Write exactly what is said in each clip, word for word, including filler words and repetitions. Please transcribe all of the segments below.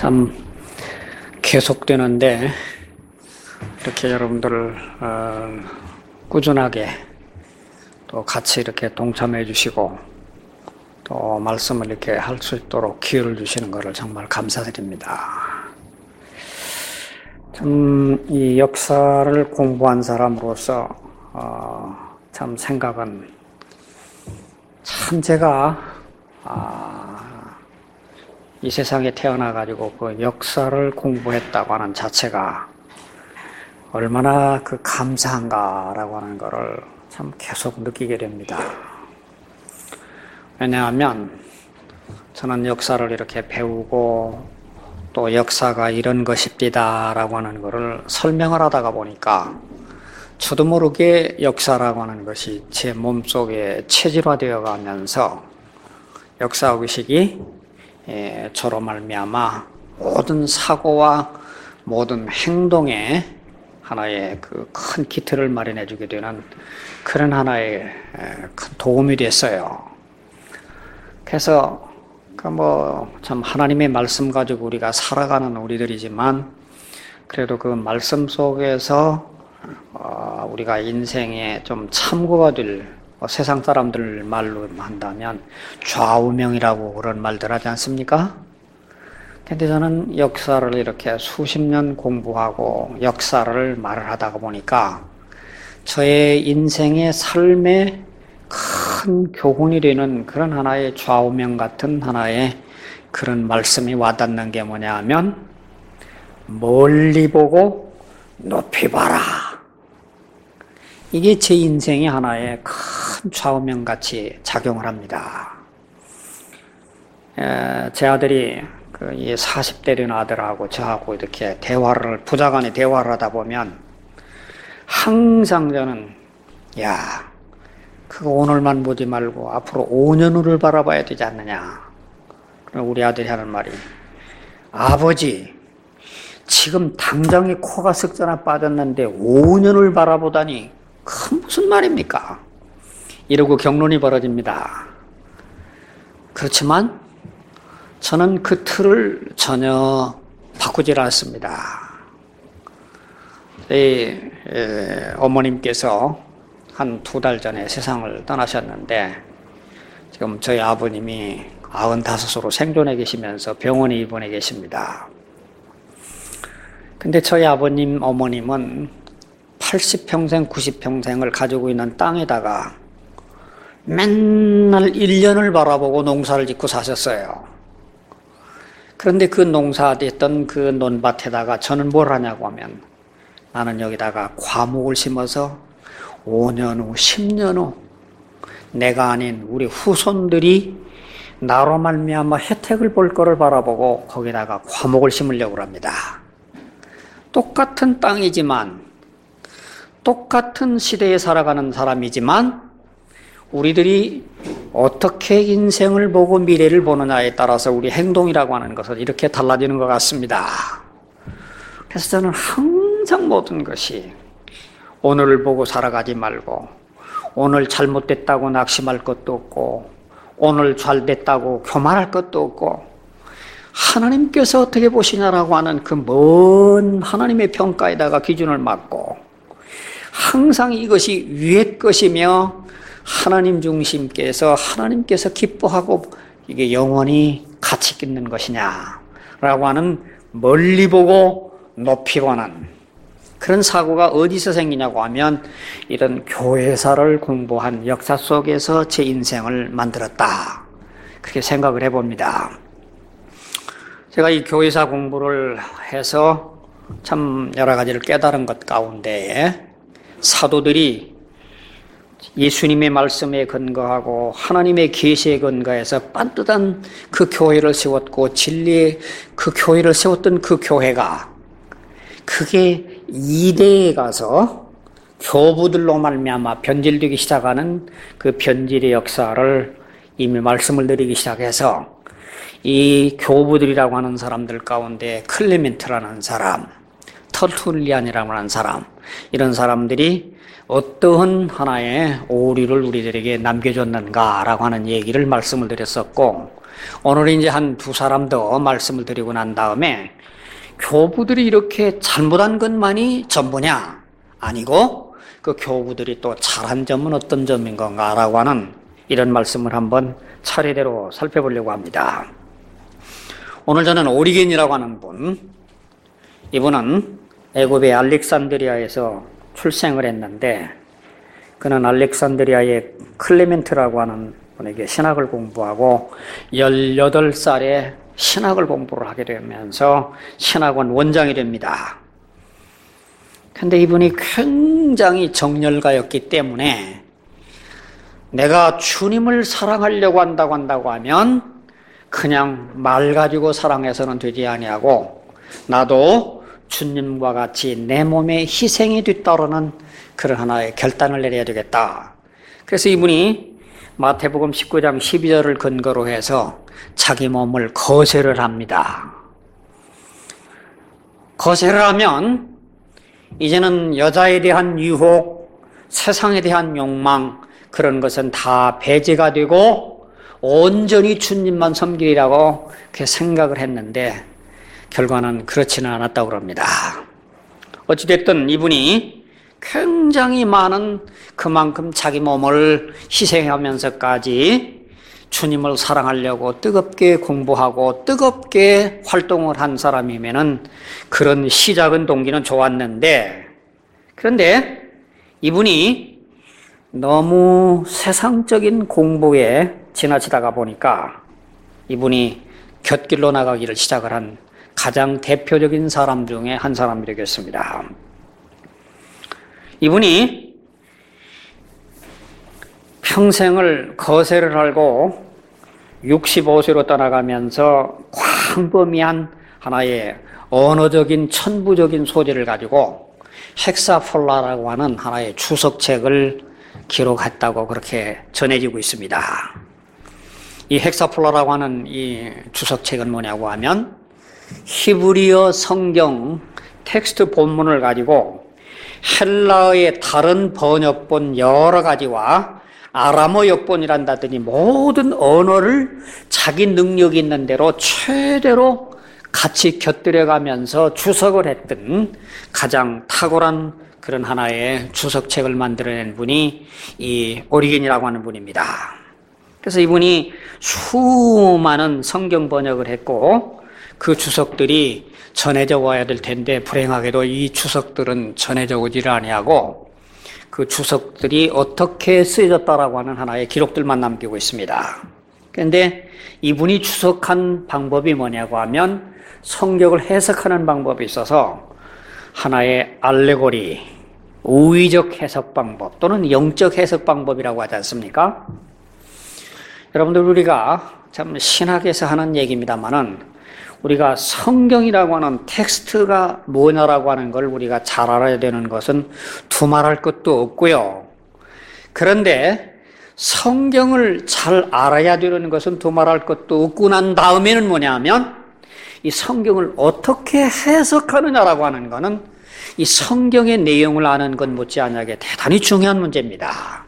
참 계속되는데 이렇게 여러분들 어, 꾸준하게 또 같이 이렇게 동참해 주시고 또 말씀을 이렇게 할 수 있도록 기회를 주시는 것을 정말 감사드립니다. 참 이 역사를 공부한 사람으로서 어, 참 생각은 참 제가 아, 이 세상에 태어나가지고 그 역사를 공부했다고 하는 자체가 얼마나 그 감사한가라고 하는 것을 참 계속 느끼게 됩니다. 왜냐하면 저는 역사를 이렇게 배우고 또 역사가 이런 것입니다라고 하는 것을 설명을 하다가 보니까 저도 모르게 역사라고 하는 것이 제 몸속에 체질화되어 가면서 역사의식이 저로 말미암아 모든 사고와 모든 행동에 하나의 그 큰 기틀을 마련해 주게 되는 그런 하나의 큰 도움이 됐어요. 그래서 그 뭐 참 하나님의 말씀 가지고 우리가 살아가는 우리들이지만 그래도 그 말씀 속에서 어 우리가 인생에 좀 참고가 될 어 세상 사람들 말로 한다면 좌우명이라고 그런 말들 하지 않습니까? 근데 저는 역사를 이렇게 수십 년 공부하고 역사를 말을 하다가 보니까 저의 인생의 삶에 큰 교훈이 되는 그런 하나의 좌우명 같은 하나의 그런 말씀이 와닿는 게 뭐냐 하면 멀리 보고 높이 봐라. 이게 제 인생의 하나의 큰 좌우명 같이 작용을 합니다. 에, 제 아들이 그 이 사십 대 된 아들하고 저하고 이렇게 대화를 부자간에 대화를 하다 보면 항상 저는 야 그거 오늘만 보지 말고 앞으로 오 년 후를 바라봐야 되지 않느냐. 그럼 우리 아들이 하는 말이 아버지 지금 당장에 코가 석자나 빠졌는데 오 년을 바라보다니 그 무슨 말입니까? 이러고 경론이 벌어집니다. 그렇지만 저는 그 틀을 전혀 바꾸질 않습니다. 에, 에, 어머님께서 한 두 달 전에 세상을 떠나셨는데 지금 저희 아버님이 아흔다섯으로 생존해 계시면서 병원에 입원해 계십니다. 근데 저희 아버님, 어머님은 팔십 평생, 구십 평생을 가지고 있는 땅에다가 맨날 일 년을 바라보고 농사를 짓고 사셨어요. 그런데 그 농사됐던 그 논밭에다가 저는 뭘 하냐고 하면 나는 여기다가 과목을 심어서 오 년 후, 십 년 후 내가 아닌 우리 후손들이 나로 말미암아 혜택을 볼 거를 바라보고 거기다가 과목을 심으려고 합니다. 똑같은 땅이지만 똑같은 시대에 살아가는 사람이지만 우리들이 어떻게 인생을 보고 미래를 보느냐에 따라서 우리 행동이라고 하는 것은 이렇게 달라지는 것 같습니다. 그래서 저는 항상 모든 것이 오늘을 보고 살아가지 말고 오늘 잘못됐다고 낙심할 것도 없고 오늘 잘됐다고 교만할 것도 없고 하나님께서 어떻게 보시냐라고 하는 그 먼 하나님의 평가에다가 기준을 맞고 항상 이것이 위의 것이며 하나님 중심께서 하나님께서 기뻐하고 이게 영원히 가치 있는 것이냐라고 하는 멀리 보고 높이 보는 그런 사고가 어디서 생기냐고 하면 이런 교회사를 공부한 역사 속에서 제 인생을 만들었다. 그렇게 생각을 해봅니다. 제가 이 교회사 공부를 해서 참 여러 가지를 깨달은 것 가운데 사도들이 예수님의 말씀에 근거하고 하나님의 계시에 근거해서 빤듯한 그 교회를 세웠고 진리의 그 교회를 세웠던 그 교회가 그게 이대에 가서 교부들로 말미암아 변질되기 시작하는 그 변질의 역사를 이미 말씀을 드리기 시작해서 이 교부들이라고 하는 사람들 가운데 클레멘트라는 사람, 터툴리안이라고 하는 사람 이런 사람들이 어떠한 하나의 오류를 우리들에게 남겨줬는가라고 하는 얘기를 말씀을 드렸었고 오늘 이제 한 두 사람 더 말씀을 드리고 난 다음에 교부들이 이렇게 잘못한 것만이 전부냐? 아니고 그 교부들이 또 잘한 점은 어떤 점인 건가라고 하는 이런 말씀을 한번 차례대로 살펴보려고 합니다. 오늘 저는 오리겐이라고 하는 분, 이분은 애굽의 알렉산드리아에서 출생을 했는데 그는 알렉산드리아의 클레멘트라고 하는 분에게 신학을 공부하고 열여덟 살에 신학을 공부를 하게 되면서 신학원 원장이 됩니다. 근데 이분이 굉장히 정열가였기 때문에 내가 주님을 사랑하려고 한다고 한다고 하면 그냥 말 가지고 사랑해서는 되지 아니하고 나도 주님과 같이 내 몸에 희생이 뒤따르는 그런 하나의 결단을 내려야 되겠다. 그래서 이분이 마태복음 십구 장 십이 절을 근거로 해서 자기 몸을 거세를 합니다. 거세를 하면 이제는 여자에 대한 유혹, 세상에 대한 욕망 그런 것은 다 배제가 되고 온전히 주님만 섬기리라고 그렇게 생각을 했는데 결과는 그렇지는 않았다고 합니다. 어찌됐든 이분이 굉장히 많은 그만큼 자기 몸을 희생하면서까지 주님을 사랑하려고 뜨겁게 공부하고 뜨겁게 활동을 한 사람이면은 그런 시작은 동기는 좋았는데 그런데 이분이 너무 세상적인 공부에 지나치다가 보니까 이분이 곁길로 나가기를 시작을 한 가장 대표적인 사람 중에 한 사람이 되겠습니다. 이분이 평생을 거세를 하고 육십오 세로 떠나가면서 광범위한 하나의 언어적인 천부적인 소재를 가지고 헥사폴라라고 하는 하나의 주석책을 기록했다고 그렇게 전해지고 있습니다. 이 헥사폴라라고 하는 이 주석책은 뭐냐고 하면 히브리어 성경 텍스트 본문을 가지고 헬라어의 다른 번역본 여러 가지와 아람어 역본이란다더니 모든 언어를 자기 능력이 있는 대로 최대로 같이 곁들여가면서 주석을 했던 가장 탁월한 그런 하나의 주석책을 만들어낸 분이 이 오리겐이라고 하는 분입니다. 그래서 이분이 수많은 성경 번역을 했고 그 주석들이 전해져 와야 될 텐데 불행하게도 이 주석들은 전해져 오지를 아니하고 그 주석들이 어떻게 쓰여졌다라고 하는 하나의 기록들만 남기고 있습니다. 그런데 이분이 주석한 방법이 뭐냐고 하면 성경을 해석하는 방법이 있어서 하나의 알레고리, 우의적 해석 방법 또는 영적 해석 방법이라고 하지 않습니까? 여러분들 우리가 참 신학에서 하는 얘기입니다만은 우리가 성경이라고 하는 텍스트가 뭐냐라고 하는 걸 우리가 잘 알아야 되는 것은 두말할 것도 없고요. 그런데 성경을 잘 알아야 되는 것은 두말할 것도 없고 난 다음에는 뭐냐 하면 이 성경을 어떻게 해석하느냐라고 하는 것은 이 성경의 내용을 아는 것 못지않게 대단히 중요한 문제입니다.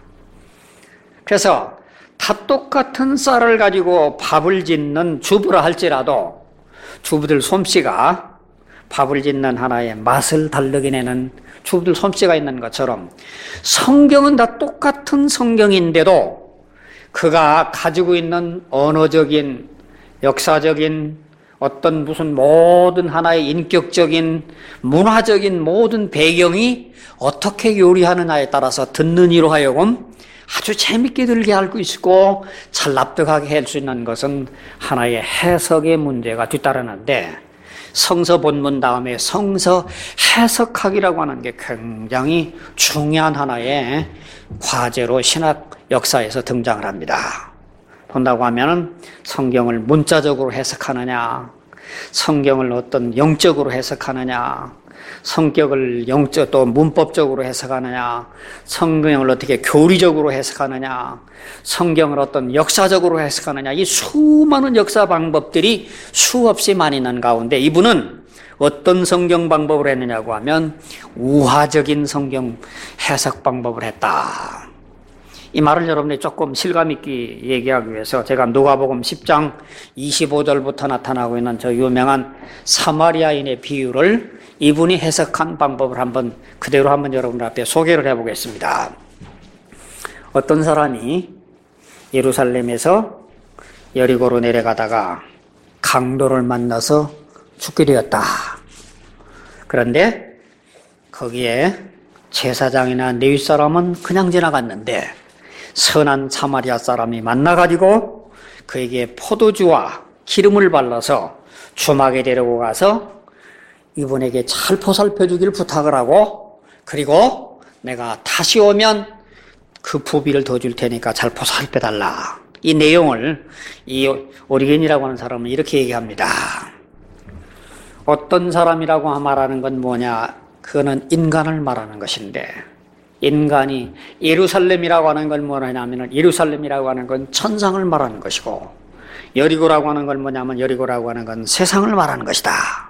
그래서 다 똑같은 쌀을 가지고 밥을 짓는 주부라 할지라도 주부들 솜씨가 밥을 짓는 하나의 맛을 다르게 내는 주부들 솜씨가 있는 것처럼 성경은 다 똑같은 성경인데도 그가 가지고 있는 언어적인 역사적인 어떤 무슨 모든 하나의 인격적인 문화적인 모든 배경이 어떻게 요리하느냐에 따라서 듣는 이로 하여금 아주 재밌게 들게 알고 있고 잘 납득하게 할 수 있는 것은 하나의 해석의 문제가 뒤따르는데 성서 본문 다음에 성서 해석학이라고 하는 게 굉장히 중요한 하나의 과제로 신학 역사에서 등장을 합니다. 본다고 하면 성경을 문자적으로 해석하느냐, 성경을 어떤 영적으로 해석하느냐, 성격을 영적 또 문법적으로 해석하느냐, 성경을 어떻게 교리적으로 해석하느냐, 성경을 어떤 역사적으로 해석하느냐, 이 수많은 역사 방법들이 수없이 많이 있는 가운데 이분은 어떤 성경 방법을 했느냐고 하면 우화적인 성경 해석 방법을 했다. 이 말을 여러분이 조금 실감 있게 얘기하기 위해서 제가 누가복음 십 장 이십오 절부터 나타나고 있는 저 유명한 사마리아인의 비유를 이분이 해석한 방법을 한번 그대로 한번 여러분 앞에 소개를 해보겠습니다. 어떤 사람이 예루살렘에서 여리고로 내려가다가 강도를 만나서 죽게 되었다. 그런데 거기에 제사장이나 레위 사람은 그냥 지나갔는데 선한 사마리아 사람이 만나가지고 그에게 포도주와 기름을 발라서 주막에 데리고 가서 이분에게 잘 보살펴주기를 부탁을 하고, 그리고 내가 다시 오면 그 부비를 더 줄 테니까 잘 보살펴달라. 이 내용을 이 오리겐이라고 하는 사람은 이렇게 얘기합니다. 어떤 사람이라고 말하는 건 뭐냐? 그거는 인간을 말하는 것인데, 인간이 예루살렘이라고 하는 건 뭐냐면 예루살렘이라고 하는 건 천상을 말하는 것이고, 여리고라고 하는 건 뭐냐면 여리고라고 하는 건 세상을 말하는 것이다.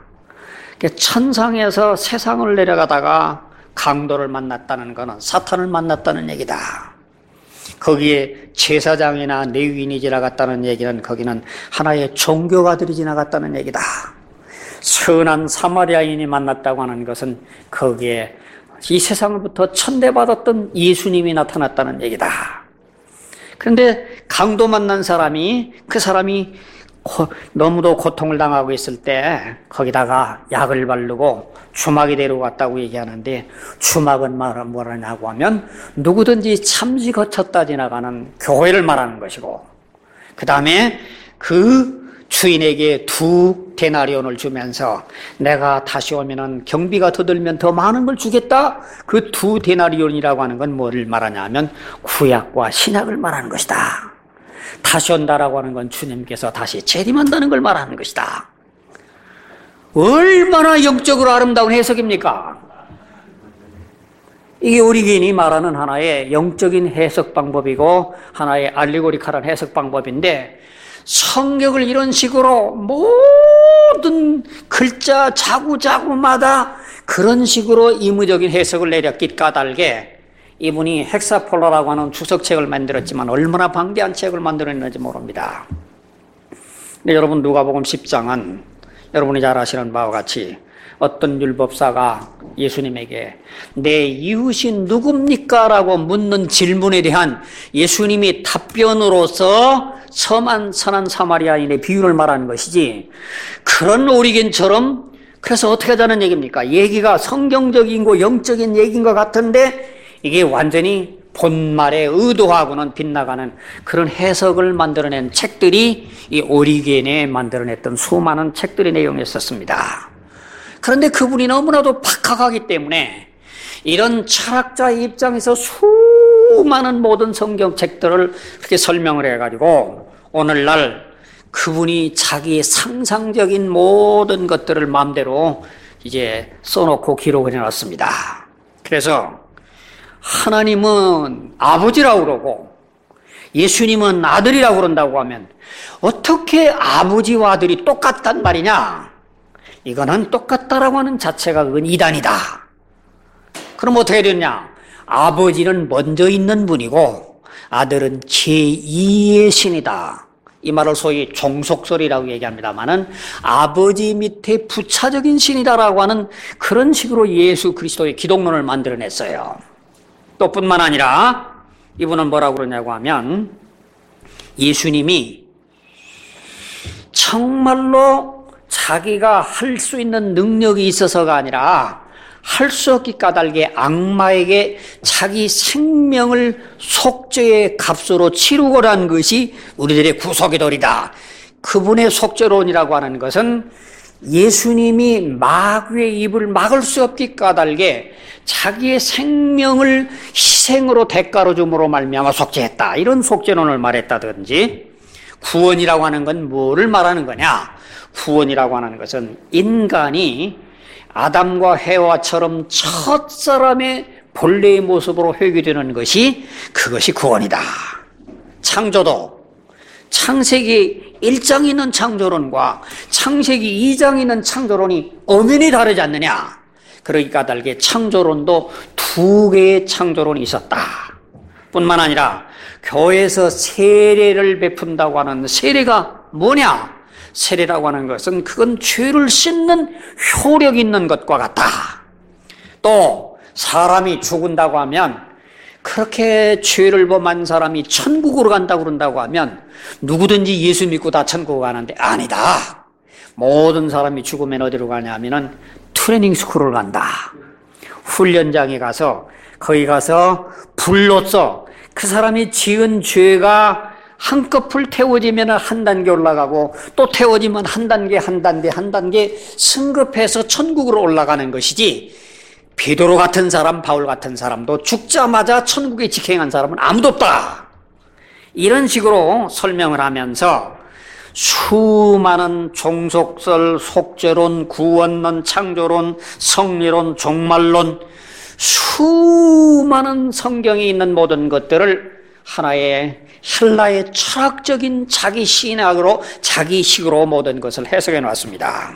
천상에서 세상을 내려가다가 강도를 만났다는 것은 사탄을 만났다는 얘기다. 거기에 제사장이나 레위인이 지나갔다는 얘기는 거기는 하나의 종교가들이 지나갔다는 얘기다. 선한 사마리아인이 만났다고 하는 것은 거기에 이 세상으로부터 천대받았던 예수님이 나타났다는 얘기다. 그런데 강도 만난 사람이, 그 사람이 너무도 고통을 당하고 있을 때 거기다가 약을 바르고 주막에 데려갔다고 얘기하는데, 주막은 뭐라냐고 하면 누구든지 잠시 거쳤다 지나가는 교회를 말하는 것이고, 그 다음에 그 주인에게 두 데나리온을 주면서 내가 다시 오면은 경비가 더 들면 더 많은 걸 주겠다. 그 두 데나리온이라고 하는 건 뭐를 말하냐 하면 구약과 신약을 말하는 것이다. 다시 온다라고 하는 건 주님께서 다시 재림한다는 걸 말하는 것이다. 얼마나 영적으로 아름다운 해석입니까? 이게 오리겐이 말하는 하나의 영적인 해석 방법이고 하나의 알레고리칼한 해석 방법인데, 성경을 이런 식으로 모든 글자 자구자구마다 그런 식으로 임의적인 해석을 내렸기 까닭에 이분이 헥사폴라라고 하는 주석책을 만들었지만 얼마나 방대한 책을 만들었는지 모릅니다. 근데 여러분, 누가복음 십 장은 여러분이 잘 아시는 바와 같이 어떤 율법사가 예수님에게 내 이웃이 누굽니까? 라고 묻는 질문에 대한 예수님이 답변으로서 선한, 선한 사마리아인의 비유를 말하는 것이지, 그런 오리겐처럼, 그래서 어떻게 하자는 얘기입니까? 얘기가 성경적인 거 영적인 얘기인 것 같은데 이게 완전히 본말에 의도하고는 빗나가는 그런 해석을 만들어낸 책들이 이 오리겐에 만들어냈던 수많은 책들의 내용이었습니다. 그런데 그분이 너무나도 박학하기 때문에 이런 철학자의 입장에서 수많은 모든 성경책들을 그렇게 설명을 해가지고 오늘날 그분이 자기의 상상적인 모든 것들을 마음대로 이제 써놓고 기록을 해놨습니다. 그래서 하나님은 아버지라고 그러고 예수님은 아들이라고 그런다고 하면 어떻게 아버지와 아들이 똑같단 말이냐? 이거는 똑같다라고 하는 자체가 그건 이단이다. 그럼 어떻게 되냐? 아버지는 먼저 있는 분이고 아들은 제이의 신이다. 이 말을 소위 종속설이라고 얘기합니다마는 아버지 밑에 부차적인 신이다라고 하는 그런 식으로 예수 그리스도의 기독론을 만들어냈어요. 또 뿐만 아니라 이분은 뭐라고 그러냐고 하면 예수님이 정말로 자기가 할 수 있는 능력이 있어서가 아니라 할 수 없기 까닭에 악마에게 자기 생명을 속죄의 값으로 치르고자 한 것이 우리들의 구속의 도리다. 그분의 속죄론이라고 하는 것은 예수님이 마귀의 입을 막을 수 없기 까닭에 자기의 생명을 희생으로 대가로 줌으로 말미암아 속죄했다. 이런 속죄론을 말했다든지, 구원이라고 하는 건 뭐를 말하는 거냐? 구원이라고 하는 것은 인간이 아담과 해와처럼 첫 사람의 본래의 모습으로 회귀되는 것이, 그것이 구원이다. 창조도 창세기 일 장에 있는 창조론과 창세기 이 장에 있는 창조론이 엄연히 다르지 않느냐? 그러기 까닭에 창조론도 두 개의 창조론이 있었다. 뿐만 아니라 교회에서 세례를 베푼다고 하는 세례가 뭐냐? 세례라고 하는 것은 그건 죄를 씻는 효력 있는 것과 같다. 또 사람이 죽은다고 하면 그렇게 죄를 범한 사람이 천국으로 간다고 그런다고 하면 누구든지 예수 믿고 다 천국 가는데 아니다. 모든 사람이 죽으면 어디로 가냐 하면은 트레이닝 스쿨을 간다. 훈련장에 가서 거기 가서 불로써 그 사람이 지은 죄가 한꺼풀 태워지면 한 단계 올라가고 또 태워지면 한 단계 한 단계 한 단계 승급해서 천국으로 올라가는 것이지, 베드로 같은 사람, 바울 같은 사람도 죽자마자 천국에 직행한 사람은 아무도 없다. 이런 식으로 설명을 하면서 수많은 종속설, 속죄론, 구원론, 창조론, 성리론, 종말론, 수많은 성경에 있는 모든 것들을 하나의 헬라의 철학적인 자기 신학으로, 자기식으로 모든 것을 해석해 놨습니다.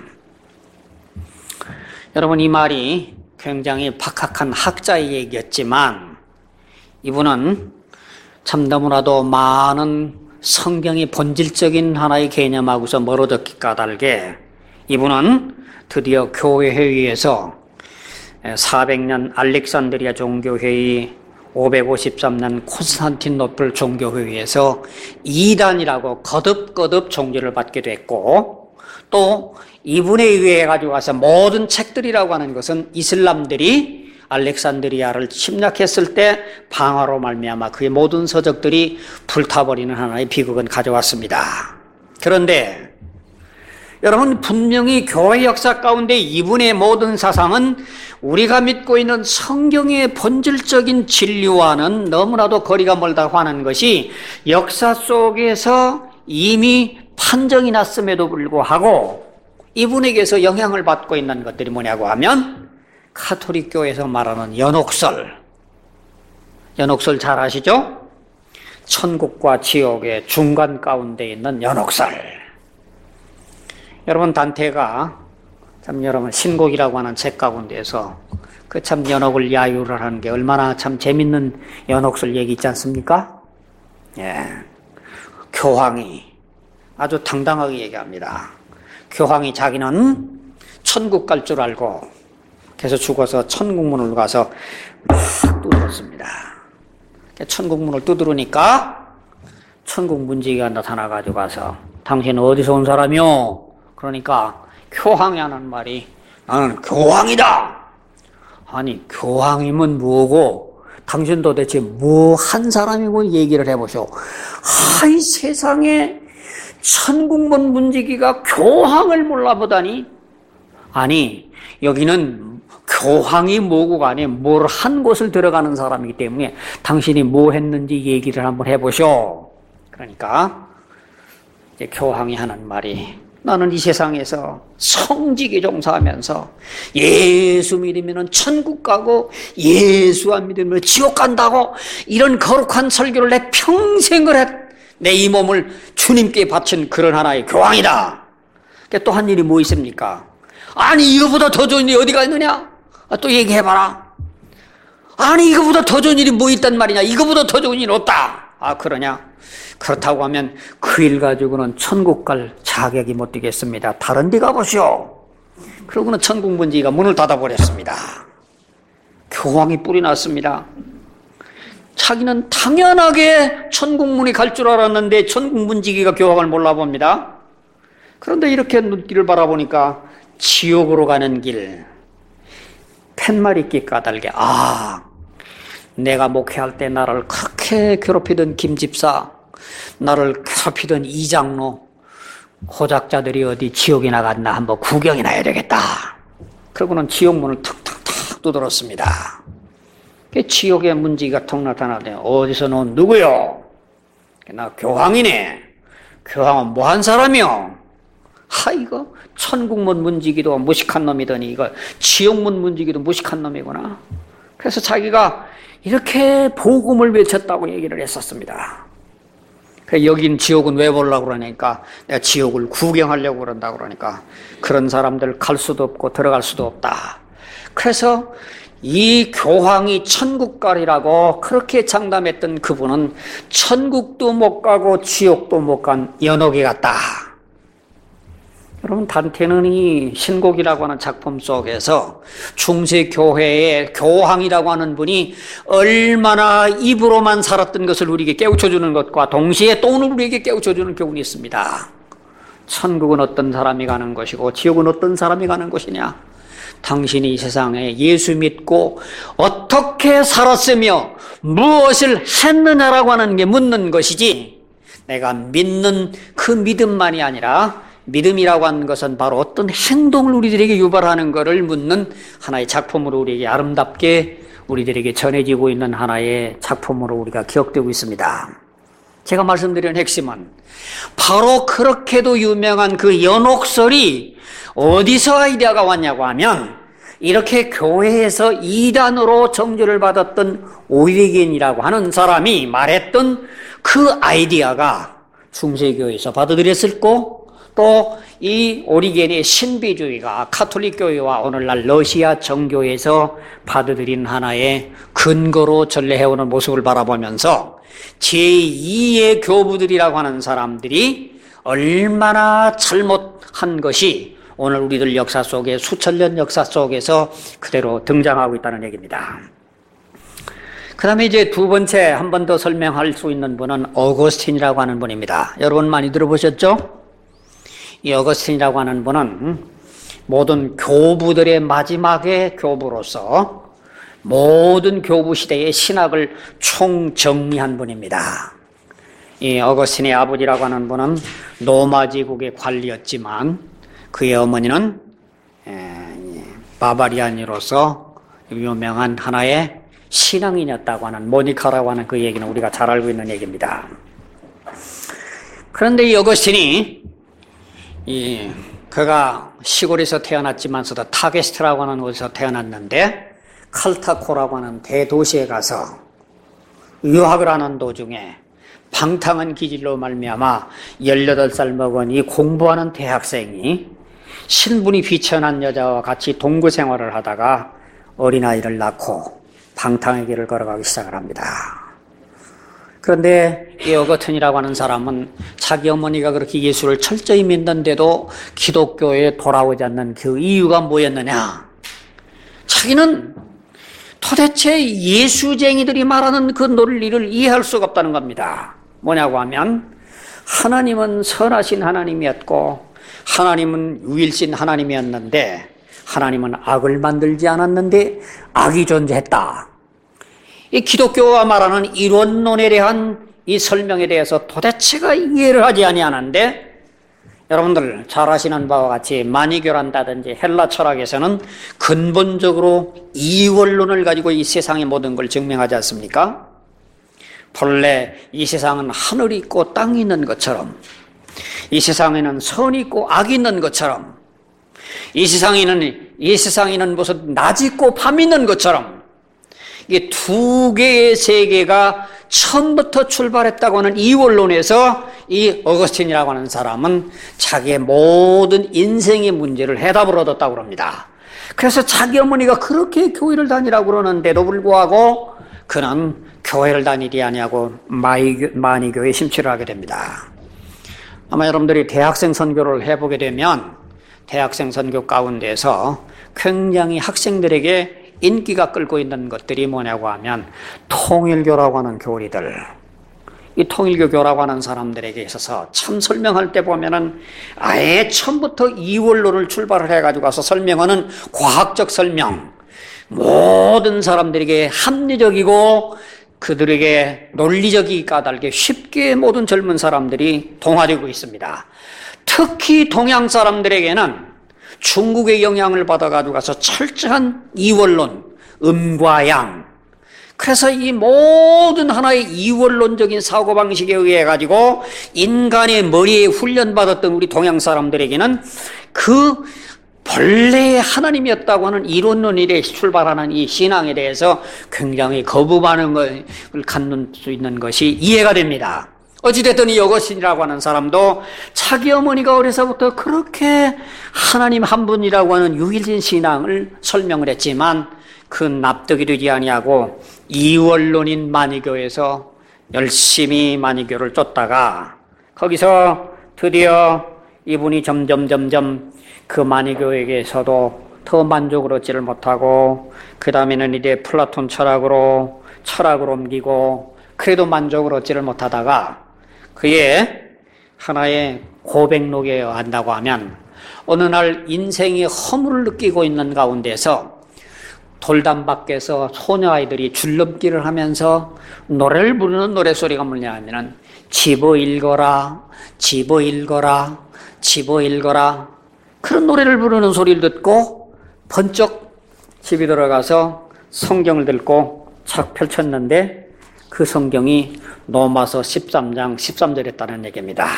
여러분, 이 말이 굉장히 박학한 학자의 얘기였지만 이분은 참 너무나도 많은 성경의 본질적인 하나의 개념하고서 멀어졌기 까닭에 이분은 드디어 교회회의에서 사백 년 알렉산드리아 종교회의, 오백오십삼 년 콘스탄티노플 종교회의에서 이단이라고 거듭거듭 종지를 받게 됐고, 또 이분에 의해 가지고 가서 모든 책들이라고 하는 것은 이슬람들이 알렉산드리아를 침략했을 때 방화로 말미암아 그의 모든 서적들이 불타버리는 하나의 비극은 가져왔습니다. 그런데 여러분, 분명히 교회 역사 가운데 이분의 모든 사상은 우리가 믿고 있는 성경의 본질적인 진리와는 너무나도 거리가 멀다고 하는 것이 역사 속에서 이미 판정이 났음에도 불구하고 이분에게서 영향을 받고 있는 것들이 뭐냐고 하면 가톨릭 교회에서 말하는 연옥설. 연옥설 잘 아시죠? 천국과 지옥의 중간 가운데 있는 연옥설. 여러분, 단테가 참 여러분 신곡이라고 하는 책 가운데에서 그 참 연옥을 야유를 하는 게 얼마나 참 재밌는 연옥설 얘기 있지 않습니까? 예. 교황이 아주 당당하게 얘기합니다. 교황이 자기는 천국 갈 줄 알고 그래서 죽어서 천국문을 가서 막 두드렸습니다. 천국문을 두드리니까 천국 문지기가 나타나가지고 가서 당신 어디서 온 사람이요? 그러니까 교황이 하는 말이 나는 교황이다. 아니, 교황이면 뭐고 당신 도대체 뭐 한 사람이고 얘기를 해보쇼. 하이 세상에 천국문 문지기가 교황을 몰라보다니. 아니, 여기는 교황이 뭐고 간에 뭘 한 곳을 들어가는 사람이기 때문에 당신이 뭐 했는지 얘기를 한번 해보쇼. 그러니까 이제 교황이 하는 말이 나는 이 세상에서 성직에 종사하면서 예수 믿으면 천국 가고 예수 안 믿으면 지옥 간다고 이런 거룩한 설교를 내 평생을 했, 내 이 몸을 주님께 바친 그런 하나의 교황이다. 또 한 일이 뭐 있습니까? 아니, 이거보다 더 좋은 일이 어디가 있느냐? 아, 또 얘기해봐라. 아니, 이거보다 더 좋은 일이 뭐 있단 말이냐? 이거보다 더 좋은 일이 없다. 아, 그러냐? 그렇다고 하면 그 일 가지고는 천국 갈 자격이 못 되겠습니다. 다른 데 가보시오. 그러고는 천국 문지기가 문을 닫아버렸습니다. 교황이 뿔이 났습니다. 자기는 당연하게 천국 문이 갈 줄 알았는데 천국 문지기가 교황을 몰라봅니다. 그런데 이렇게 눈길을 바라보니까 지옥으로 가는 길, 팻말잇기 까닭에 아, 내가 목회할 때 나를 그렇게 괴롭히던 김집사, 나를 괴롭히던 이장로, 고작자들이 어디 지옥에 나갔나 한번 구경이나 해야 되겠다. 그러고는 지옥문을 툭툭툭 두드렸습니다. 지옥의 문지기가 턱 나타나더니 어디서 넌 누구요? 나 교황이네. 교황은 뭐한 사람이요? 하, 이거 천국문 문지기도 무식한 놈이더니 이거 지옥문 문지기도 무식한 놈이구나. 그래서 자기가 이렇게 복음을 외쳤다고 얘기를 했었습니다. 여긴 지옥은 왜 보려고 그러니까 내가 지옥을 구경하려고 그런다고 그러니까 그런 사람들 갈 수도 없고 들어갈 수도 없다. 그래서 이 교황이 천국가리라고 그렇게 장담했던 그분은 천국도 못 가고 지옥도 못 간 연옥이 같다. 여러분, 단테는 이 신곡이라고 하는 작품 속에서 중세교회의 교황이라고 하는 분이 얼마나 입으로만 살았던 것을 우리에게 깨우쳐주는 것과 동시에 또 오늘 우리에게 깨우쳐주는 교훈이 있습니다. 천국은 어떤 사람이 가는 것이고 지옥은 어떤 사람이 가는 것이냐. 당신이 이 세상에 예수 믿고 어떻게 살았으며 무엇을 했느냐라고 하는 게 묻는 것이지, 내가 믿는 그 믿음만이 아니라 믿음이라고 하는 것은 바로 어떤 행동을 우리들에게 유발하는 것을 묻는 하나의 작품으로 우리에게 아름답게 우리들에게 전해지고 있는 하나의 작품으로 우리가 기억되고 있습니다. 제가 말씀드린 핵심은 바로 그렇게도 유명한 그 연옥설이 어디서 아이디어가 왔냐고 하면, 이렇게 교회에서 이단으로 정죄를 받았던 오리겐이라고 하는 사람이 말했던 그 아이디어가 중세교회에서 받아들였었고, 또 이 오리겐의 신비주의가 카톨릭 교회와 오늘날 러시아 정교에서 받아들인 하나의 근거로 전래해오는 모습을 바라보면서 제이의 교부들이라고 하는 사람들이 얼마나 잘못한 것이 오늘 우리들 역사 속에, 수천 년 역사 속에서 그대로 등장하고 있다는 얘기입니다. 그 다음에 이제 두 번째 한 번 더 설명할 수 있는 분은 어거스틴이라고 하는 분입니다. 여러분 많이 들어보셨죠? 이 어거스틴이라고 하는 분은 모든 교부들의 마지막의 교부로서 모든 교부 시대의 신학을 총정리한 분입니다. 이 어거스틴의 아버지라고 하는 분은 로마 제국의 관리였지만 그의 어머니는 바바리안으로서 유명한 하나의 신앙인이었다고 하는 모니카라고 하는 그 얘기는 우리가 잘 알고 있는 얘기입니다. 그런데 이 어거스틴이 이 그가 시골에서 태어났지만서도 타게스트라고 하는 곳에서 태어났는데 칼타코라고 하는 대도시에 가서 유학을 하는 도중에 방탕한 기질로 말미암아 열여덟 살 먹은 이 공부하는 대학생이 신분이 비천한 여자와 같이 동거 생활을 하다가 어린아이를 낳고 방탕의 길을 걸어가기 시작을 합니다. 그런데 이 어거튼이라고 하는 사람은 자기 어머니가 그렇게 예수를 철저히 믿는데도 기독교에 돌아오지 않는 그 이유가 뭐였느냐? 자기는 도대체 예수쟁이들이 말하는 그 논리를 이해할 수가 없다는 겁니다. 뭐냐고 하면 하나님은 선하신 하나님이었고 하나님은 유일신 하나님이었는데 하나님은 악을 만들지 않았는데 악이 존재했다. 이 기독교가 말하는 이론론에 대한 이 설명에 대해서 도대체가 이해를 하지 아니하는데, 여러분들 잘 아시는 바와 같이 마니교란다든지 헬라 철학에서는 근본적으로 이원론을 가지고 이 세상의 모든 걸 증명하지 않습니까? 본래 이 세상은 하늘이 있고 땅이 있는 것처럼, 이 세상에는 선이 있고 악이 있는 것처럼, 이 세상에는 이 세상에는 무슨 낮 있고 밤 있는 것처럼, 이게 두 개의 세계가 처음부터 출발했다고 하는 이원론에서 이 어거스틴이라고 하는 사람은 자기의 모든 인생의 문제를 해답을 얻었다고 합니다. 그래서 자기 어머니가 그렇게 교회를 다니라고 그러는데도 불구하고 그는 교회를 다니지 아니하고 마니교에 심취를 하게 됩니다. 아마 여러분들이 대학생 선교를 해보게 되면 대학생 선교 가운데서 굉장히 학생들에게 인기가 끌고 있는 것들이 뭐냐고 하면 통일교라고 하는 교리들, 이 통일교 교라고 하는 사람들에게 있어서 참 설명할 때 보면은 아예 처음부터 이원론을 출발을 해가지고 가서 설명하는 과학적 설명, 모든 사람들에게 합리적이고 그들에게 논리적이 까닭에 쉽게 모든 젊은 사람들이 동화되고 있습니다. 특히 동양 사람들에게는 중국의 영향을 받아가지고 가서 철저한 이원론, 음과 양, 그래서 이 모든 하나의 이원론적인 사고방식에 의해 가지고 인간의 머리에 훈련받았던 우리 동양 사람들에게는 그 본래의 하나님이었다고 하는 이론론에 출발하는 이 신앙에 대해서 굉장히 거부 반응을 갖는 수 있는 것이 이해가 됩니다. 어찌됐든 이 어거스틴이라고 하는 사람도 자기 어머니가 어려서부터 그렇게 하나님 한 분이라고 하는 유일신 신앙을 설명을 했지만 그 납득이 되지 아니하고 이원론인 마니교에서 열심히 마니교를 쫓다가 거기서 드디어 이분이 점점 점점 그 마니교에게서도 더 만족을 얻지를 못하고 그 다음에는 이제 플라톤 철학으로 철학을 옮기고 그래도 만족을 얻지를 못하다가 그의 하나의 고백록에 한다고 하면 어느 날 인생의 허물을 느끼고 있는 가운데서 돌담 밖에서 소녀아이들이 줄넘기를 하면서 노래를 부르는 노래소리가 뭐냐 하면은 집어 읽어라, 집어 읽어라, 집어 읽어라 그런 노래를 부르는 소리를 듣고 번쩍 집에 들어가서 성경을 들고 착 펼쳤는데 그 성경이 로마서 십삼 장 십삼 절이었다는 얘기입니다.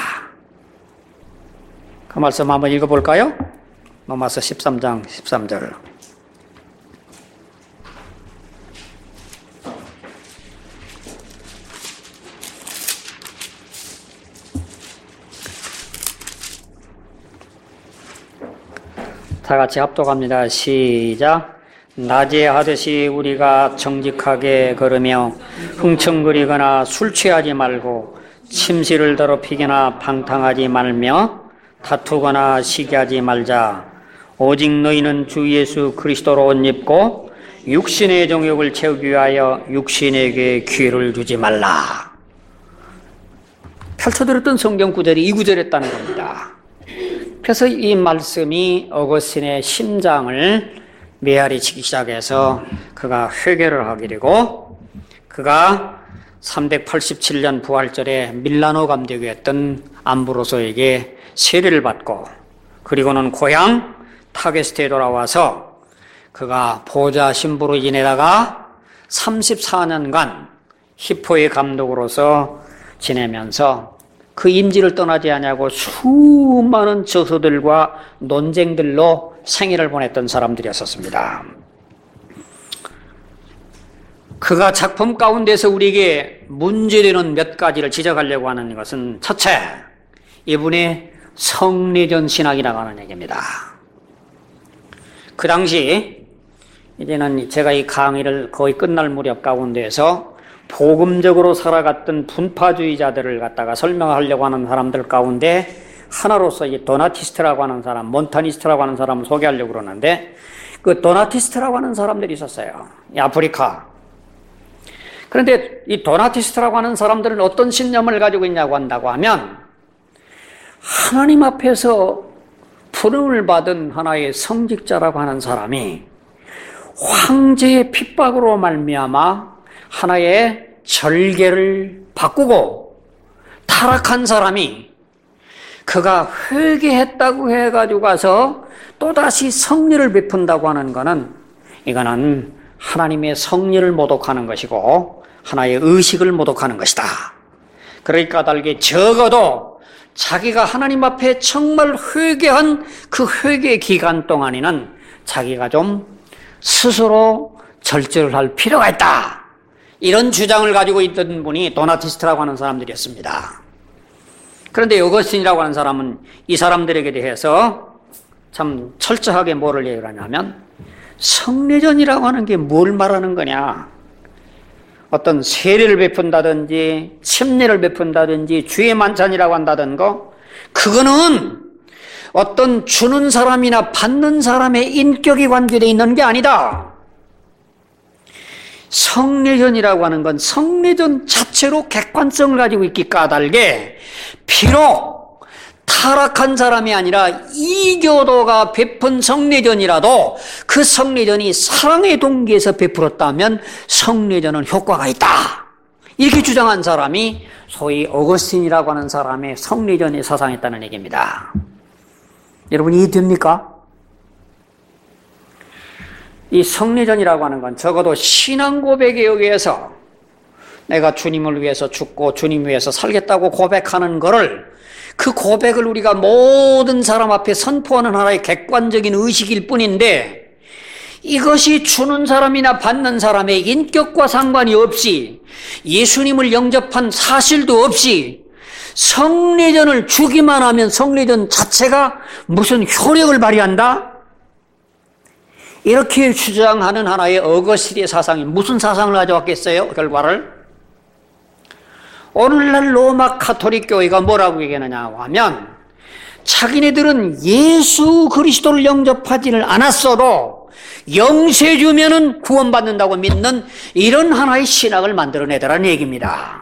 그 말씀 한번 읽어볼까요? 로마서 십삼 장 십삼 절. 다 같이 합독합니다. 시작. 낮에 하듯이 우리가 정직하게 걸으며 흥청거리거나 술 취하지 말고 침실을 더럽히거나 방탕하지 말며 다투거나 시기하지 말자. 오직 너희는 주 예수 그리스도로 옷 입고 육신의 정욕을 채우기 위하여 육신에게 기회를 주지 말라. 펼쳐들었던 성경 구절이 이 구절이었다는 겁니다. 그래서 이 말씀이 어거스틴의 심장을 메아리치기 시작해서 그가 회개를 하게 되고 그가 삼백팔십칠 년 부활절에 밀라노 감독이었던 암브로소에게 세례를 받고 그리고는 고향 타게스트에 돌아와서 그가 보좌 신부로 지내다가 삼십사 년간 히포의 감독으로서 지내면서 그 임지를 떠나지 않냐고 수많은 저서들과 논쟁들로 생애를 보냈던 사람들이었었습니다. 그가 작품 가운데서 우리에게 문제되는 몇 가지를 지적하려고 하는 것은 첫째, 이분의 성례전 신학이라고 하는 얘기입니다. 그 당시 이제는 제가 이 강의를 거의 끝날 무렵 가운데에서 복음적으로 살아갔던 분파주의자들을 갖다가 설명하려고 하는 사람들 가운데 하나로서 이 도나티스트라고 하는 사람, 몬타니스트라고 하는 사람을 소개하려고 그러는데 그 도나티스트라고 하는 사람들이 있었어요. 이 아프리카. 그런데 이 도나티스트라고 하는 사람들은 어떤 신념을 가지고 있냐고 한다고 하면 하나님 앞에서 부름을 받은 하나의 성직자라고 하는 사람이 황제의 핍박으로 말미암아 하나의 절개를 바꾸고 타락한 사람이 그가 회개했다고 해가지고 가서 또다시 성례를 베푼다고 하는 것은 이거는 하나님의 성례를 모독하는 것이고 하나의 의식을 모독하는 것이다. 그러니까 달게 적어도 자기가 하나님 앞에 정말 회개한 그 회개 기간 동안에는 자기가 좀 스스로 절제를 할 필요가 있다. 이런 주장을 가지고 있던 분이 도나티스트라고 하는 사람들이었습니다. 그런데 어거스틴이라고 하는 사람은 이 사람들에게 대해서 참 철저하게 뭐를 얘기를 하냐면 성례전이라고 하는 게 뭘 말하는 거냐. 어떤 세례를 베푼다든지 침례를 베푼다든지 주의 만찬이라고 한다든가 그거는 어떤 주는 사람이나 받는 사람의 인격이 관계되어 있는 게 아니다. 성례전이라고 하는 건 성례전 자체로 객관성을 가지고 있기 까닭에 비록 타락한 사람이 아니라 이교도가 베푼 성례전이라도 그 성례전이 사랑의 동기에서 베풀었다면 성례전은 효과가 있다. 이렇게 주장한 사람이 소위 어거스틴이라고 하는 사람의 성례전에 사상했다는 얘기입니다. 여러분 이해됩니까? 이 성례전이라고 하는 건 적어도 신앙 고백에 의해서 내가 주님을 위해서 죽고 주님 위해서 살겠다고 고백하는 거를 그 고백을 우리가 모든 사람 앞에 선포하는 하나의 객관적인 의식일 뿐인데 이것이 주는 사람이나 받는 사람의 인격과 상관이 없이 예수님을 영접한 사실도 없이 성례전을 주기만 하면 성례전 자체가 무슨 효력을 발휘한다? 이렇게 주장하는 하나의 어거스틴의 사상이 무슨 사상을 가져왔겠어요? 결과를? 오늘날 로마 가톨릭 교회가 뭐라고 얘기하느냐 하면 자기네들은 예수 그리스도를 영접하지를 않았어도 영세 주면은 구원받는다고 믿는 이런 하나의 신학을 만들어내더라는 얘기입니다.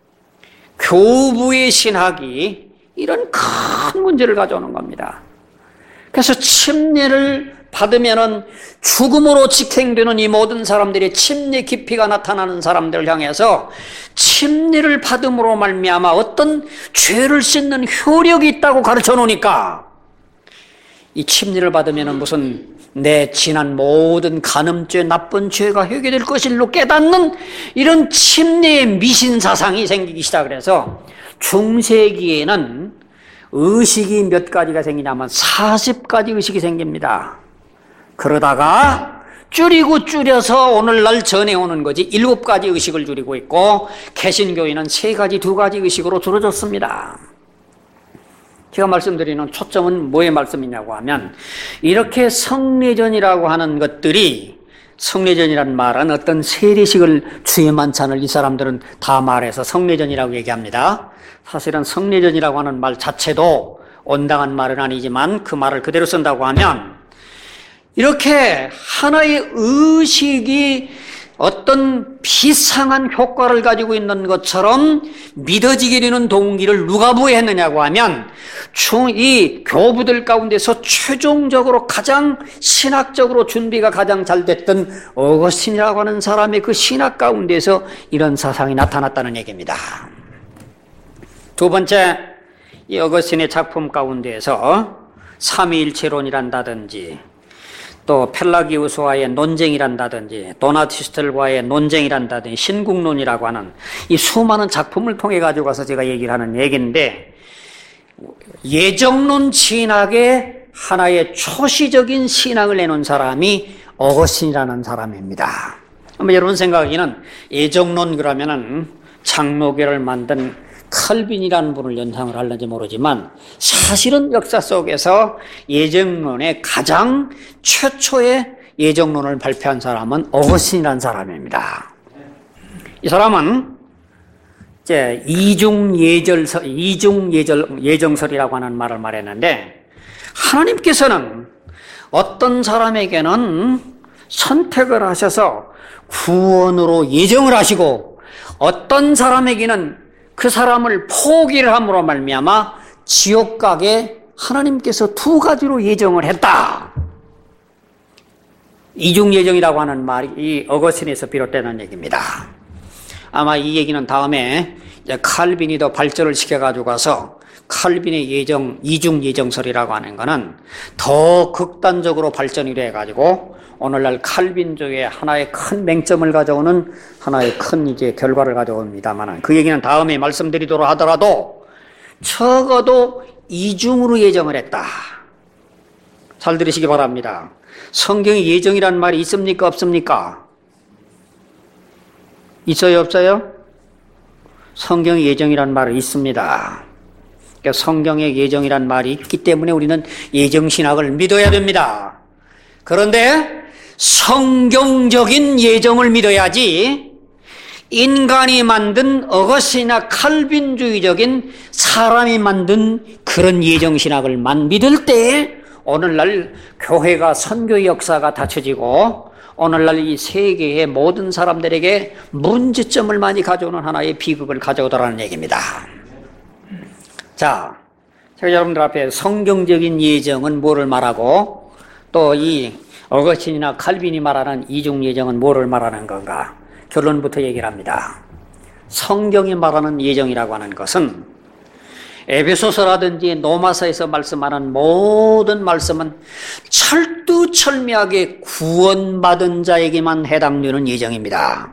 교부의 신학이 이런 큰 문제를 가져오는 겁니다. 그래서 침례를 받으면은 죽음으로 직행되는 이 모든 사람들의 침례 깊이가 나타나는 사람들을 향해서 침례를 받음으로 말미암아 어떤 죄를 씻는 효력이 있다고 가르쳐 놓으니까 이 침례를 받으면은 무슨 내 지난 모든 간음죄, 나쁜 죄가 해결될 것일로 깨닫는 이런 침례의 미신 사상이 생기기 시작을 해서 중세기에는 의식이 몇 가지가 생기냐면 사십 가지 의식이 생깁니다. 그러다가 줄이고 줄여서 오늘날 전해오는 거지 일곱 가지 의식을 줄이고 있고 개신교회는 세 가지, 두 가지 의식으로 줄어졌습니다. 제가 말씀드리는 초점은 뭐의 말씀이냐고 하면 이렇게 성례전이라고 하는 것들이 성례전이라는 말은 어떤 세례식을 주의 만찬을 이 사람들은 다 말해서 성례전이라고 얘기합니다. 사실은 성례전이라고 하는 말 자체도 온당한 말은 아니지만 그 말을 그대로 쓴다고 하면 이렇게 하나의 의식이 어떤 비상한 효과를 가지고 있는 것처럼 믿어지게 되는 동기를 누가 부여했느냐고 하면 이 교부들 가운데서 최종적으로 가장 신학적으로 준비가 가장 잘 됐던 어거스틴이라고 하는 사람의 그 신학 가운데서 이런 사상이 나타났다는 얘기입니다. 두 번째, 이 어거스틴의 작품 가운데에서 삼위일체론이란다든지 또 펠라기우스와의 논쟁이란다든지 도나티스트들과의 논쟁이란다든지 신국론이라고 하는 이 수많은 작품을 통해 가지고 가서 제가 얘기를 하는 얘기인데 예정론 신학의 하나의 초시적인 신학을 내놓은 사람이 어거스틴이라는 사람입니다. 한번 여러분 생각하기는 예정론 그러면은 장로교를 만든 칼빈이라는 분을 연상을 하는지 모르지만 사실은 역사 속에서 예정론의 가장 최초의 예정론을 발표한 사람은 어거스틴이라는 사람입니다. 이 사람은 이제 이중 예절설, 이중 예절, 예정설이라고 하는 말을 말했는데 하나님께서는 어떤 사람에게는 선택을 하셔서 구원으로 예정을 하시고 어떤 사람에게는 그 사람을 포기를 함으로 말미암아 지옥 가게 하나님께서 두 가지로 예정을 했다. 이중 예정이라고 하는 말이 이 어거스틴에서 비롯되는 얘기입니다. 아마 이 얘기는 다음에 이제 칼빈이 더 발전을 시켜가지고 가서 칼빈의 예정, 이중 예정설이라고 하는 거는 더 극단적으로 발전이 돼가지고 오늘날 칼빈주의 하나의 큰 맹점을 가져오는 하나의 큰 이제 결과를 가져옵니다만 그 얘기는 다음에 말씀드리도록 하더라도 적어도 이중으로 예정을 했다. 잘 들으시기 바랍니다. 성경에 예정이라는 말이 있습니까? 없습니까? 있어요? 없어요? 성경에 예정이라는 말이 있습니다. 그러니까 성경에 예정이라는 말이 있기 때문에 우리는 예정신학을 믿어야 됩니다. 그런데 성경적인 예정을 믿어야지 인간이 만든 어거스틴이나 칼빈주의적인 사람이 만든 그런 예정신학을 믿을 때 오늘날 교회가 선교의 역사가 닫혀지고 오늘날 이 세계의 모든 사람들에게 문제점을 많이 가져오는 하나의 비극을 가져오더라는 얘기입니다. 자, 제가 여러분들 앞에 성경적인 예정은 뭐를 말하고 또 이 어거스틴이나 칼빈이 말하는 이중 예정은 뭐를 말하는 건가? 결론부터 얘기를 합니다. 성경이 말하는 예정이라고 하는 것은 에베소서라든지 로마서에서 말씀하는 모든 말씀은 철두철미하게 구원받은 자에게만 해당되는 예정입니다.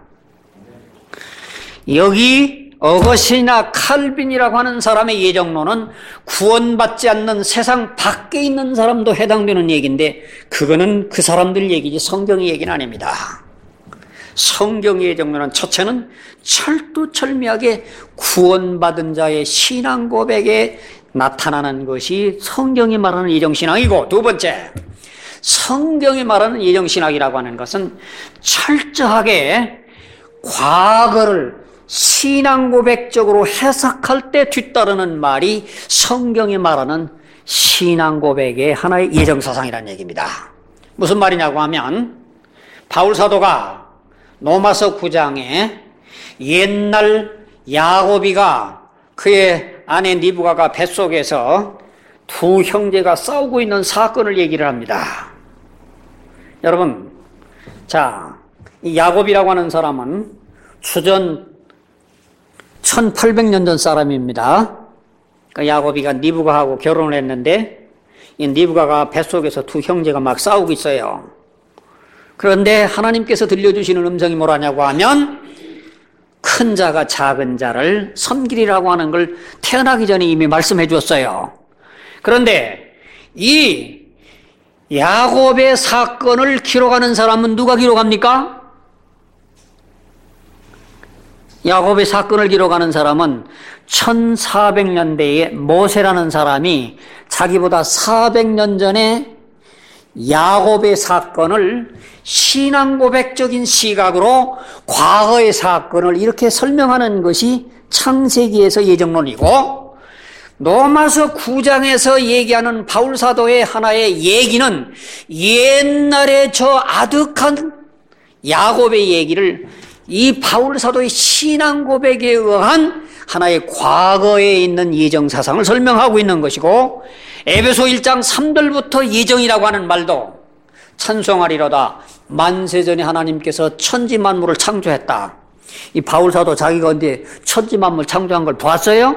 여기 어거스틴이나 칼빈이라고 하는 사람의 예정론은 구원받지 않는 세상 밖에 있는 사람도 해당되는 얘기인데 그거는 그 사람들 얘기지 성경의 얘기는 아닙니다. 성경의 예정론은 첫째는 철두철미하게 구원받은 자의 신앙 고백에 나타나는 것이 성경이 말하는 예정신앙이고, 두 번째, 성경이 말하는 예정신학이라고 하는 것은 철저하게 과거를 신앙 고백적으로 해석할 때 뒤따르는 말이 성경이 말하는 신앙 고백의 하나의 예정사상이라는 얘기입니다. 무슨 말이냐고 하면, 바울 사도가 로마서 구 장에 옛날 야고비가 그의 아내 리브가가 뱃속에서 두 형제가 싸우고 있는 사건을 얘기를 합니다. 여러분, 자, 이 야곱이라고 하는 사람은 주전 천팔백 년 전 사람입니다. 그 야곱이가 리브가하고 결혼을 했는데 이 리브가가 뱃속에서 두 형제가 막 싸우고 있어요. 그런데 하나님께서 들려주시는 음성이 뭐라냐고 하면 큰 자가 작은 자를 섬기리라고 하는 걸 태어나기 전에 이미 말씀해 주었어요. 그런데 이 야곱의 사건을 기록하는 사람은 누가 기록합니까? 야곱의 사건을 기록하는 사람은 천사백 년대에 모세라는 사람이 자기보다 사백 년 전에 야곱의 사건을 신앙 고백적인 시각으로 과거의 사건을 이렇게 설명하는 것이 창세기에서 예정론이고, 로마서 구 장에서 얘기하는 바울 사도의 하나의 얘기는 옛날에 저 아득한 야곱의 얘기를 이 바울 사도의 신앙 고백에 의한 하나의 과거에 있는 예정 사상을 설명하고 있는 것이고, 에베소 일 장 삼 절부터 예정이라고 하는 말도 찬송하리로다 만세전에 하나님께서 천지 만물을 창조했다. 이 바울 사도 자기가 언제 천지 만물 창조한 걸 봤어요?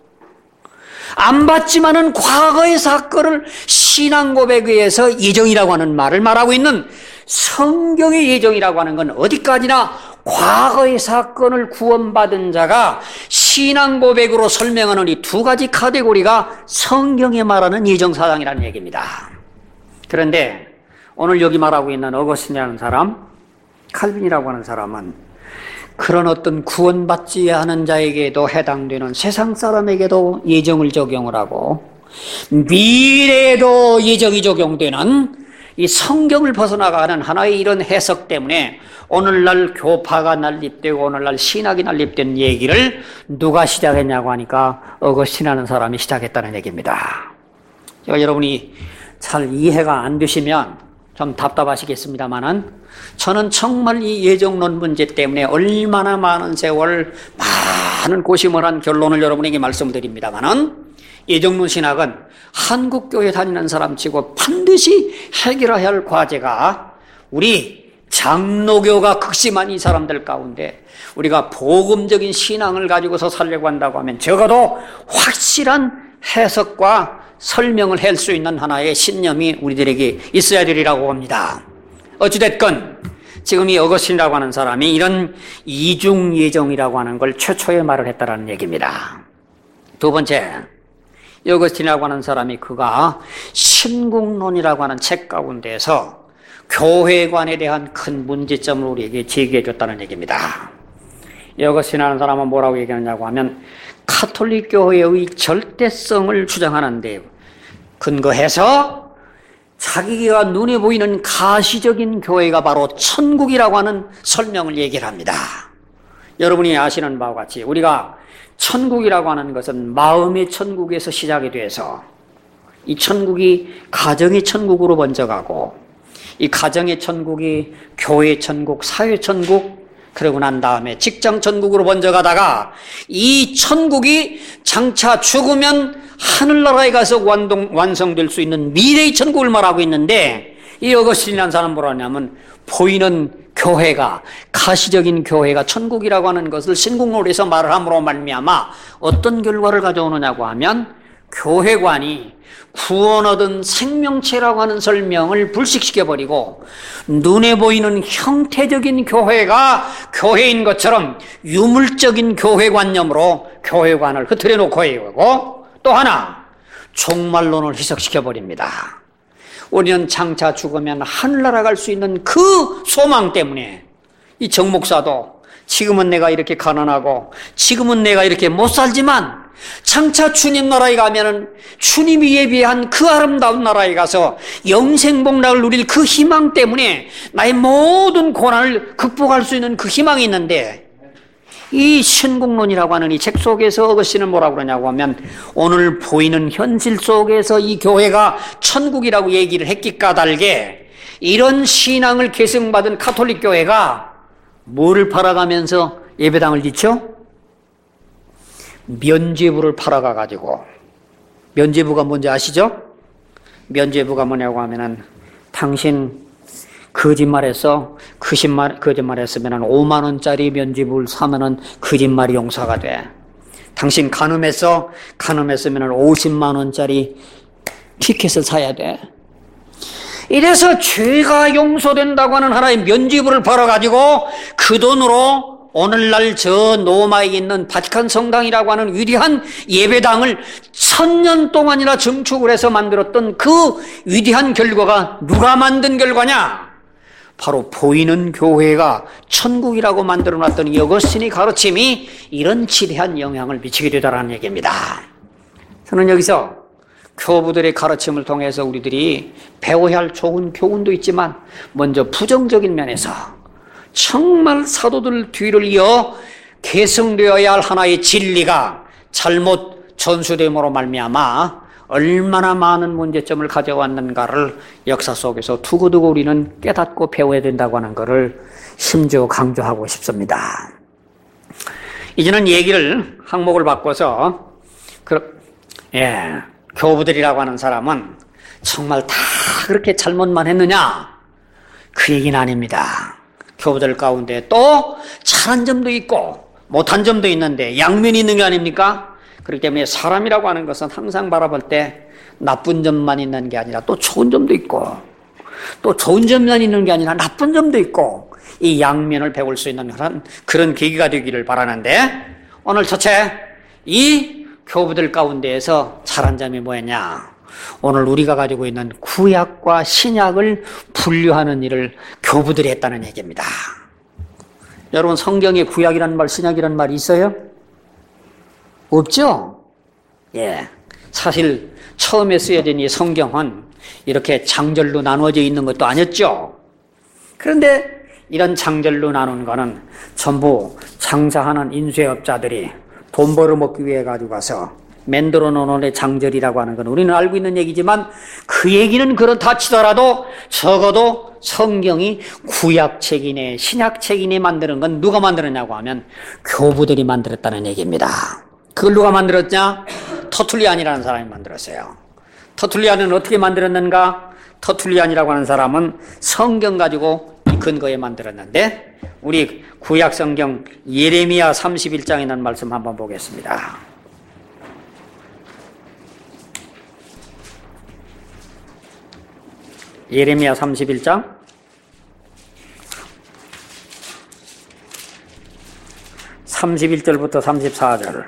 안 봤지만은 과거의 사건을 신앙 고백에 의해서 예정이라고 하는 말을 말하고 있는 성경의 예정이라고 하는 건 어디까지나 과거의 사건을 구원받은 자가 신앙 고백으로 설명하는 이 두 가지 카테고리가 성경에 말하는 예정사상이라는 얘기입니다. 그런데 오늘 여기 말하고 있는 어거스틴이라는 사람, 칼빈이라고 하는 사람은 그런 어떤 구원받지 않은 자에게도 해당되는 세상 사람에게도 예정을 적용을 하고 미래에도 예정이 적용되는 이 성경을 벗어나가는 하나의 이런 해석 때문에 오늘날 교파가 난립되고 오늘날 신학이 난립된 얘기를 누가 시작했냐고 하니까 어거스틴이라는 사람이 시작했다는 얘기입니다. 제가 여러분이 잘 이해가 안 되시면 좀 답답하시겠습니다만은 저는 정말 이 예정론 문제 때문에 얼마나 많은 세월 많은 고심을 한 결론을 여러분에게 말씀드립니다만은 예정론 신학은 한국교회 다니는 사람치고 반드시 해결해야 할 과제가 우리 장로교가 극심한 이 사람들 가운데 우리가 복음적인 신앙을 가지고서 살려고 한다고 하면 적어도 확실한 해석과 설명을 할 수 있는 하나의 신념이 우리들에게 있어야 되리라고 봅니다. 어찌됐건 지금 이 어거스틴이라고 하는 사람이 이런 이중 예정이라고 하는 걸 최초에 말을 했다라는 얘기입니다. 두 번째, 어거스틴이라고 하는 사람이 그가 신국론이라고 하는 책 가운데서 교회관에 대한 큰 문제점을 우리에게 제기해 줬다는 얘기입니다. 어거스틴이라는 사람은 뭐라고 얘기하냐고 하면 카톨릭 교회의 절대성을 주장하는데 근거해서 자기가 눈에 보이는 가시적인 교회가 바로 천국이라고 하는 설명을 얘기를 합니다. 여러분이 아시는 바와 같이 우리가 천국이라고 하는 것은 마음의 천국에서 시작이 돼서 이 천국이 가정의 천국으로 먼저 가고 이 가정의 천국이 교회 천국, 사회 천국, 그러고 난 다음에 직장 천국으로 먼저 가다가 이 천국이 장차 죽으면 하늘나라에 가서 완동, 완성될 수 있는 미래의 천국을 말하고 있는데 이 어거스틴이라는 사람은 뭐라냐면 보이는 교회가 가시적인 교회가 천국이라고 하는 것을 신국론에서 말을 함으로 말미암아 어떤 결과를 가져오느냐고 하면 교회관이 구원 얻은 생명체라고 하는 설명을 불식시켜버리고 눈에 보이는 형태적인 교회가 교회인 것처럼 유물적인 교회관념으로 교회관을 흐트려 놓고 있고 또 하나 종말론을 희석시켜버립니다. 우리는 장차 죽으면 하늘나라 갈 수 있는 그 소망 때문에 이 정 목사도 지금은 내가 이렇게 가난하고 지금은 내가 이렇게 못 살지만 장차 주님 나라에 가면은 주님이 예비한 그 아름다운 나라에 가서 영생복락을 누릴 그 희망 때문에 나의 모든 고난을 극복할 수 있는 그 희망이 있는데, 이 신국론이라고 하는 이 책 속에서 어거스틴은 뭐라고 그러냐고 하면, 오늘 보이는 현실 속에서 이 교회가 천국이라고 얘기를 했기 까닭에 이런 신앙을 계승받은 가톨릭 교회가 뭐를 팔아가면서 예배당을 짓죠? 면죄부를 팔아가가지고, 면죄부가 뭔지 아시죠? 면죄부가 뭐냐고 하면은, 당신 거짓말해서 거짓말, 거짓말했으면 오만 원짜리 면죄부를 사면은 거짓말이 용서가 돼. 당신 간음해서 간음했으면 오십만 원짜리 티켓을 사야 돼. 이래서 죄가 용서된다고 하는 하나의 면죄부를 팔아가지고 그 돈으로 오늘날 저 로마에 있는 바티칸 성당이라고 하는 위대한 예배당을 천년 동안이나 증축을 해서 만들었던 그 위대한 결과가 누가 만든 결과냐? 바로 보이는 교회가 천국이라고 만들어놨던 이 어거스틴의 가르침이 이런 지대한 영향을 미치게 되다라는 얘기입니다. 저는 여기서 교부들의 가르침을 통해서 우리들이 배워야 할 좋은 교훈도 있지만, 먼저 부정적인 면에서 정말 사도들 뒤를 이어 계승되어야 할 하나의 진리가 잘못 전수됨으로 말미암아 얼마나 많은 문제점을 가져왔는가를 역사 속에서 두고두고 우리는 깨닫고 배워야 된다고 하는 것을 심지어 강조하고 싶습니다. 이제는 얘기를 항목을 바꿔서 그, 예, 교부들이라고 하는 사람은 정말 다 그렇게 잘못만 했느냐? 그 얘기는 아닙니다. 교부들 가운데 또 잘한 점도 있고 못한 점도 있는데 양면이 있는 게 아닙니까? 그렇기 때문에 사람이라고 하는 것은 항상 바라볼 때 나쁜 점만 있는 게 아니라 또 좋은 점도 있고, 또 좋은 점만 있는 게 아니라 나쁜 점도 있고, 이 양면을 배울 수 있는 그런, 그런 계기가 되기를 바라는데, 오늘 첫째, 이 교부들 가운데에서 잘한 점이 뭐였냐? 오늘 우리가 가지고 있는 구약과 신약을 분류하는 일을 교부들이 했다는 얘기입니다. 여러분, 성경에 구약이라는 말, 신약이라는 말이 있어요? 없죠? 예. 사실 처음에 쓰여진 이 성경은 이렇게 장절로 나누어져 있는 것도 아니었죠. 그런데 이런 장절로 나눈 거는 전부 장사하는 인쇄업자들이 돈 벌어먹기 위해 가지고 가서 만들어 놓은 장절이라고 하는 건 우리는 알고 있는 얘기지만, 그 얘기는 그렇다 치더라도 적어도 성경이 구약책이네 신약책이네 만드는 건 누가 만들었냐고 하면 교부들이 만들었다는 얘기입니다. 그걸 누가 만들었냐? 터툴리안이라는 사람이 만들었어요. 터툴리안은 어떻게 만들었는가? 터툴리안이라고 하는 사람은 성경 가지고 이 근거에 만들었는데, 우리 구약 성경 예레미야 삼십일 장에 있는 말씀 한번 보겠습니다. 예레미야 삼십일 장 삼십일 절부터 삼십사 절.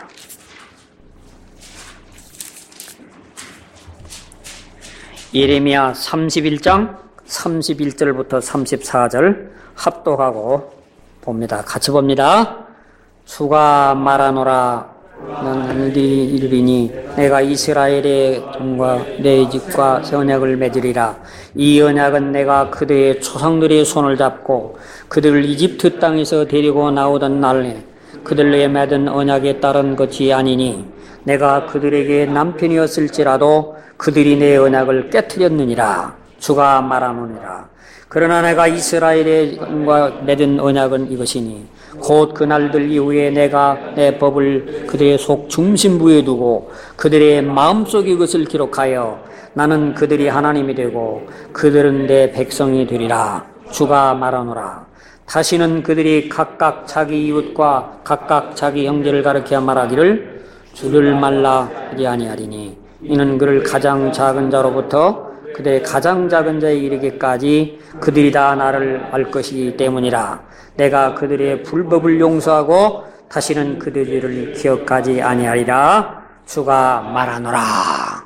예레미야 삼십일 장 삼십일 절부터 삼십사 절 합독하고 봅니다. 같이 봅니다. 주가 말하노라. 는 이르리니 내가 이스라엘의 종과 내 집과 언약을 맺으리라. 이 언약은 내가 그들의 조상들의 손을 잡고 그들을 이집트 땅에서 데리고 나오던 날에 그들에게 맺은 언약에 따른 것이 아니니, 내가 그들에게 남편이었을지라도 그들이 내 언약을 깨트렸느니라. 주가 말하노니라. 그러나 내가 이스라엘의 종과 맺은 언약은 이것이니, 곧 그날들 이후에 내가 내 법을 그들의 속 중심부에 두고 그들의 마음속에 이것을 기록하여 나는 그들이 하나님이 되고 그들은 내 백성이 되리라. 주가 말하노라. 다시는 그들이 각각 자기 이웃과 각각 자기 형제를 가르쳐 말하기를 주를 말라 하지 아니하리니, 이는 그를 가장 작은 자로부터 그들의 가장 작은 자에 이르기까지 그들이 다 나를 알 것이기 때문이라. 내가 그들의 불법을 용서하고 다시는 그들을 기억하지 아니하리라. 주가 말하노라.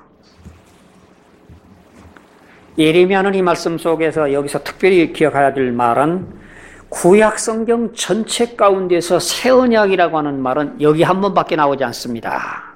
예레미야는 이 말씀 속에서 여기서 특별히 기억해야 될 말은 구약 성경 전체 가운데서 새 언약이라고 하는 말은 여기 한 번밖에 나오지 않습니다.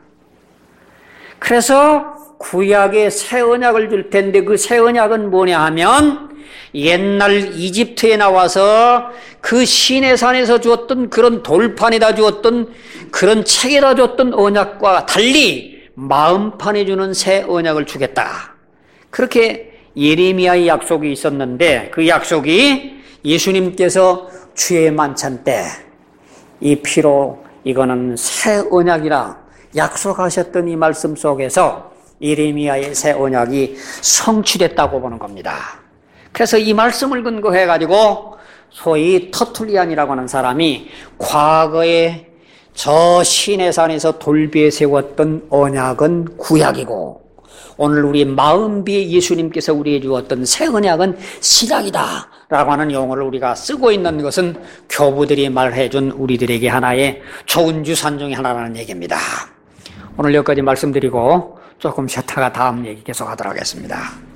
그래서 구약에 새 언약을 줄 텐데 그 새 언약은 뭐냐 하면 옛날 이집트에 나와서 그 시내산에서 주었던 그런 돌판에다 주었던 그런 책에다 줬던 언약과 달리 마음판에 주는 새 언약을 주겠다. 그렇게 예레미야의 약속이 있었는데 그 약속이 예수님께서 주의 만찬 때 이 피로 이거는 새 언약이라 약속하셨던 이 말씀 속에서 예레미야의 새 언약이 성취됐다고 보는 겁니다. 그래서 이 말씀을 근거해 가지고 소위 터툴리안이라고 하는 사람이 과거에 저 시내산에서 돌비에 세웠던 언약은 구약이고 오늘 우리 마음비에 예수님께서 우리에게 주었던 새 언약은 신약이다 라고 하는 용어를 우리가 쓰고 있는 것은 교부들이 말해준 우리들에게 하나의 좋은 유산 중에 하나라는 얘기입니다. 오늘 여기까지 말씀드리고 조금 쉬었다가 다음 얘기 계속하도록 하겠습니다.